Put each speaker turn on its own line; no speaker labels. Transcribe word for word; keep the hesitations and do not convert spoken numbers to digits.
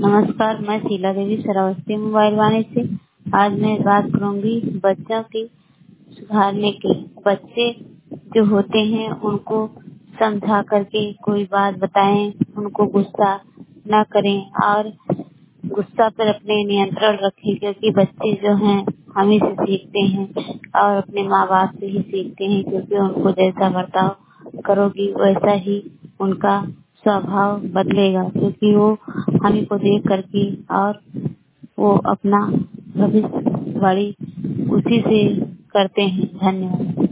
नमस्कार, मैं शीला देवी श्रावस्ती मोबाइल वाणी से। आज मैं बात करूंगी बच्चों की सुधारने की। बच्चे जो होते हैं उनको समझा करके कोई बात बताएं, उनको गुस्सा न करें और गुस्सा पर अपने नियंत्रण रखें, क्योंकि बच्चे जो हैं हम ही से सीखते हैं और अपने माँ बाप से ही सीखते हैं, क्योंकि उनको जैसा बर्ताव करोगी वैसा ही उनका स्वभाव बदलेगा, क्योंकि वो हम ही को देख करके और वो अपना भविष्यवाणी उसी से करते हैं। धन्यवाद।